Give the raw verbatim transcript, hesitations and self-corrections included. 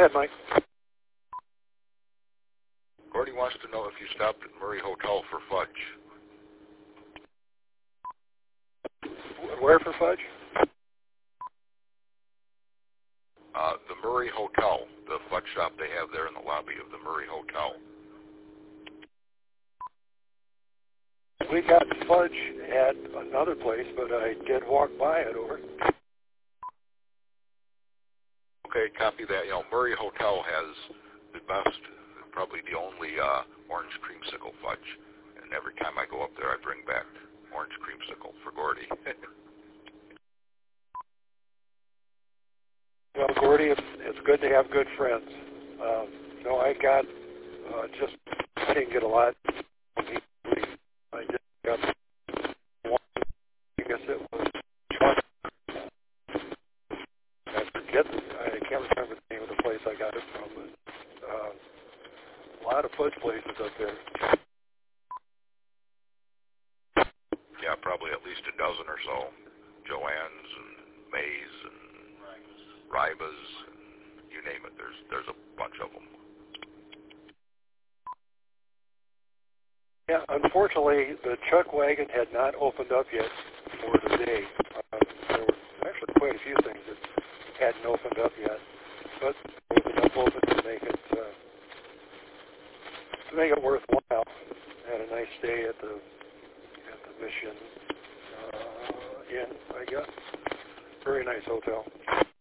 ahead, Mike. Gordy wants to know if you stopped at Murray Hotel for fudge. Where for fudge? Uh, the Murray Hotel, the fudge shop they have there in the lobby of the Murray Hotel. We got fudge at another place, but I did walk by it over. Okay, copy that. You know, Murray Hotel has the best, probably the only uh, orange creamsicle fudge. And every time I go up there, I bring back orange creamsicle for Gordy. Well, Gordy, it's, it's good to have good friends. Um, you know, I got uh, just, I didn't get a lot. I just got one, I guess it was Chuck. I forget, I can't remember the name of the place I got it from, but uh, a lot of fudge places up there. Yeah, probably at least a dozen or so. Joanne's and May's and Ribas, and you name it. There's there's a bunch of them. Yeah, unfortunately, the Chuck wagon had not opened up yet for the day. Uh, there were actually quite a few things that hadn't opened up yet, but it was enough open to make it uh, to make it worthwhile. Had a nice stay at the at the Mission uh, Inn, I guess. Very nice hotel.